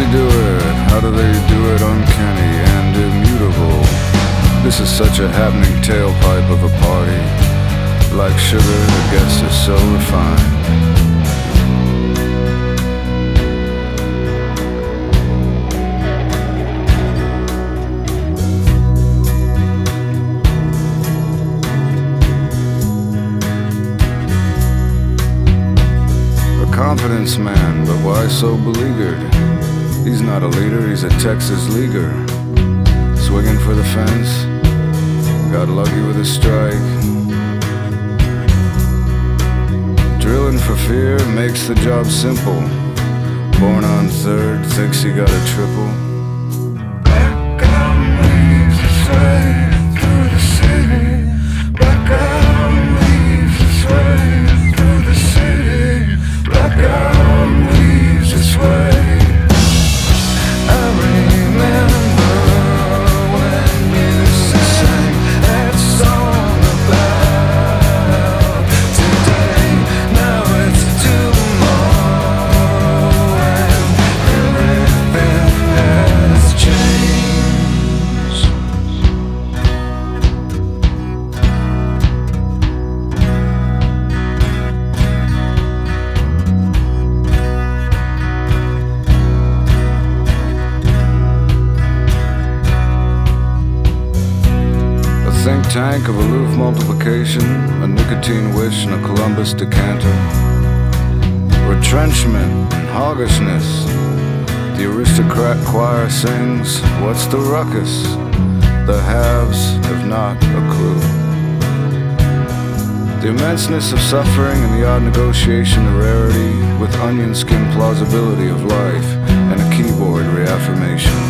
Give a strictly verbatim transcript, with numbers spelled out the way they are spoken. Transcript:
they do it? How do they do it uncanny and immutable? This is such a happening tailpipe of a party. Like sugar, the guest is so refined. Confidence man, but why so beleaguered? He's not a leader, he's a Texas leaguer. Swinging for the fence, got lucky with a strike. Drilling for fear makes the job simple. Born on third, thinks he got a triple. Blackout leaves its way through the city. Blackout leaves its way through the city. Blackout leaves its way. I remember when you sang that song about today. Now it's tomorrow and everything has changed. Think tank of aloof multiplication, a nicotine wish and a Columbus decanter. Retrenchment and hoggishness. The aristocrat choir sings, what's the ruckus? The haves have not a clue. The immenseness of suffering and the odd negotiation of rarity with onion skin plausibility of life and a keyboard reaffirmation.